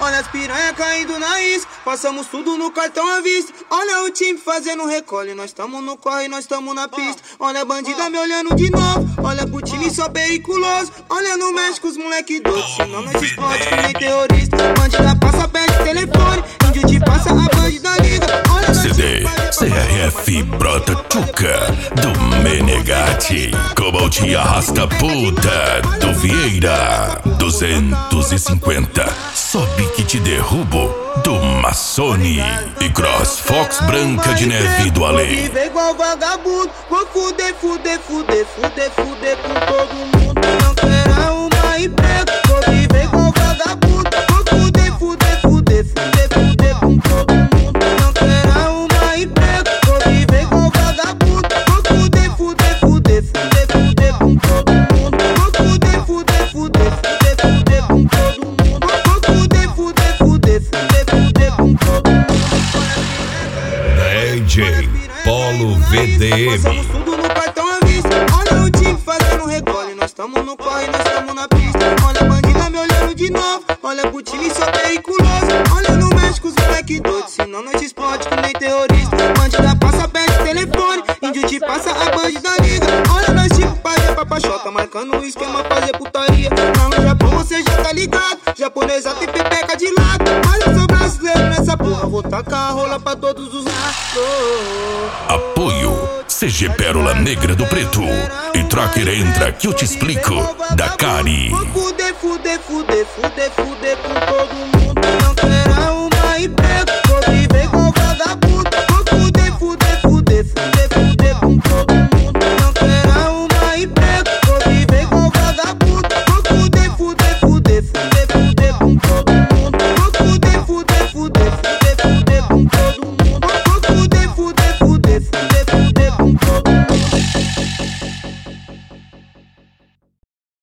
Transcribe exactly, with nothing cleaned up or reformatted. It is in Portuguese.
Olha as piranha caindo na isca, passamos tudo no cartão à vista. Olha o time fazendo recolhe, nós tamo no corre, nós tamo na pista. Olha a bandida me olhando de novo, olha pro time só periculoso. Olha no México os moleque doidos, senão nós explode que nem terrorista. Bandida passa, pede telefone, índio te passa, a bandida liga. Olha C D C R F Brota Tchuca do Menegatti, Cobalt Arrasta Puta do Vieira, duzentos e cinquenta, Sobe que te derrubo do Massoni e Cross Fox Branca de Neve do Ale. Vou viver igual vagabundo, vou fuder, fuder, fuder, fuder, fuder com todo mundo. Não quero arrumar emprego, vou viver igual vagabundo, vou fuder, fuder, fuder, fuder, fuder com todo mundo. Não quero arrumar emprego, vou viver igual vagabundo, vou fuder, fuder, fuder, fuder, fuder com todo mundo. Vou fuder, fuder, fuder, fuder, fuder com todo mundo. Vou fuder, fuder, fuder, fuder, fuder com todo mundo. D J Polo V D M. Passamos tudo no cartão à vista. Olha o time fazendo recolhe, nós tamo no corre, nós tamo na pista. Olha a bandida me olhando de novo, olha pro time só periculoso. Olha no México os moleque doidos, senão nós explode que nem terrorista. Bandida passa, pede telefone, índio te passa, a bandida liga. Olha nós tipo fazer papachota, marcando o esquema, fazer putaria. Lá no Japão você já tá ligado, japonesa tem pepeca de lado. Olha eu sou brasileiro nessa porra, vou tacar a rola pra todos os lados. Apoio C G Pérola Negra do Preto e Tracker Entra que eu te explico da Cari. Vou fuder, fuder, fuder, fuder, fuder.